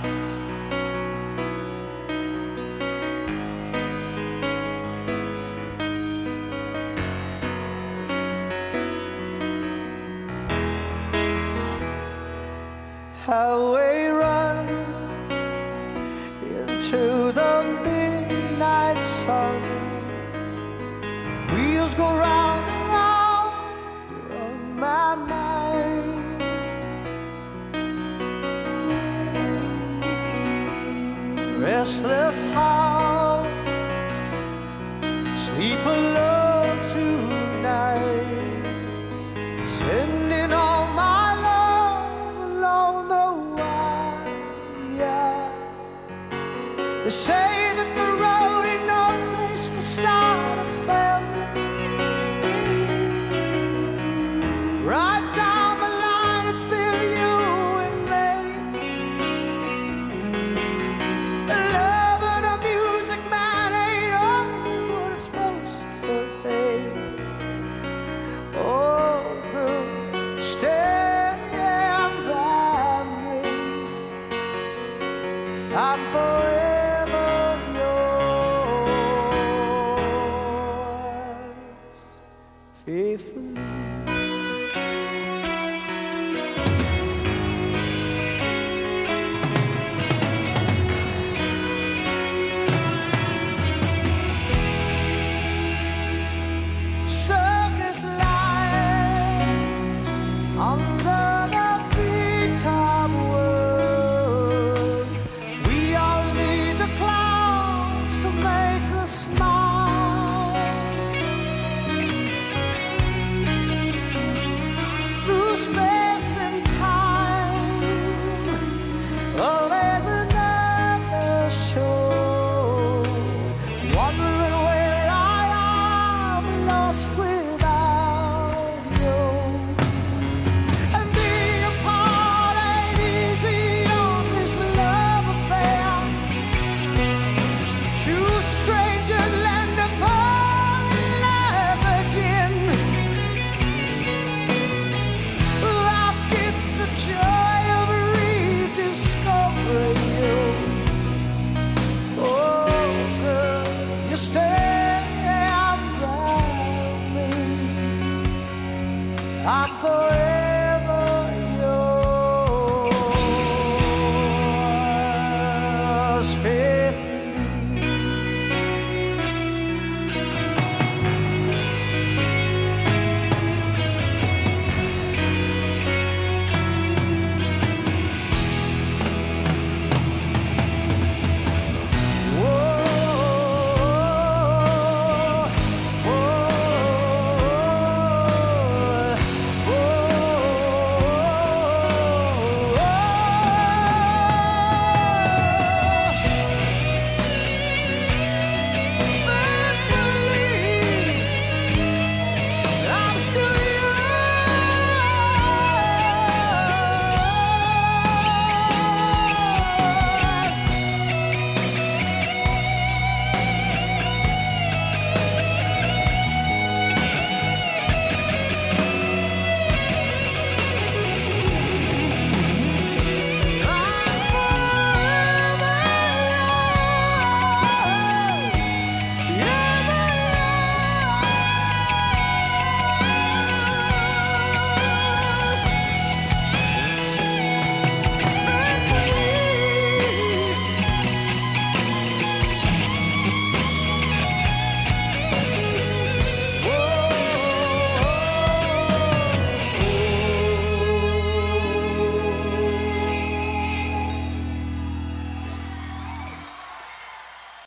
Highway run into the midnight sun. Wheels go round and round on my mind. Restless hearts sleep alone tonight, sending all my love along the wire. They say that the road ain't no place to start a family. Right down the line, it's been you and me. Love and a music man ain't always what it's supposed to be. Oh, girl, stand by me. I'm forever yours, faithfully. Circus life under the big-top world. We all need the clouds to make us smile. Through space and time, oh, there's another show. Wondering where I am, lost without you. And being apart ain't easy on this love affair. Two strangers land to fall in love again. I'll get the joy of rediscovering you. Oh, girl, you stand by me. I'm forever yours,